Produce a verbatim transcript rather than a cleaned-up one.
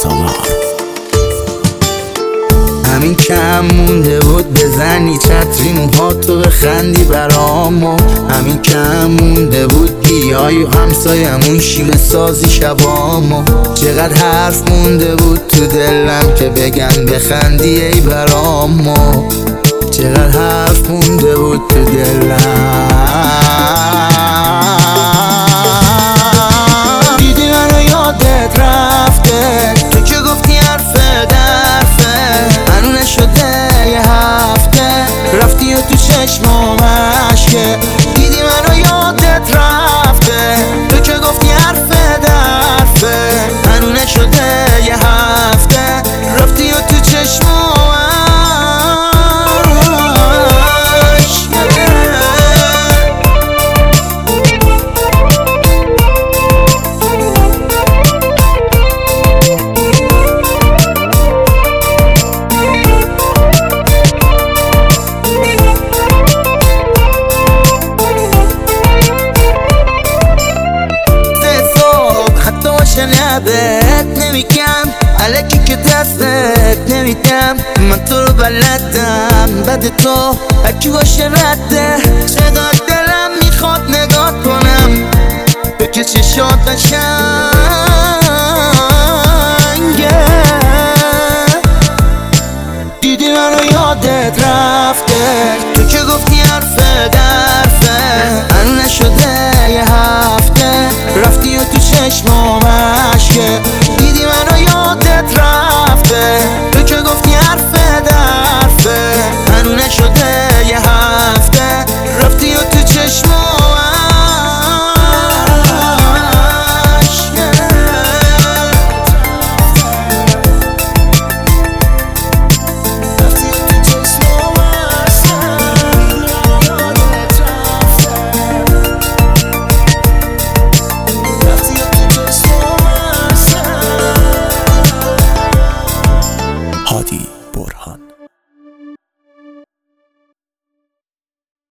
سالار. همین کم مونده بود بزنی چتری موها تو بخندی برامو، همین کم مونده بود بیای و همسایمون شیوه سازی شبامو. چقدر حرف مونده بود تو دلم که بگم بخندی ای برامو، چقدر حرف مونده بود تو دلم. دیدی منو یادت رفته، تو که گفتی حرف درفه، هنو نشده یه هفته رفتی و تو چشمام عشقه. دیدی منو یادت رفته، تو که گفتی حرف درفه، هنو نشده یه هفته رفتی و تو چشمام بهت نمیگم الکی که دستت نمیدم، من تو رو بلدم بد تو هرکی باشه رده. چقدر دلم میخواد نگاه کنم به که چشات بشم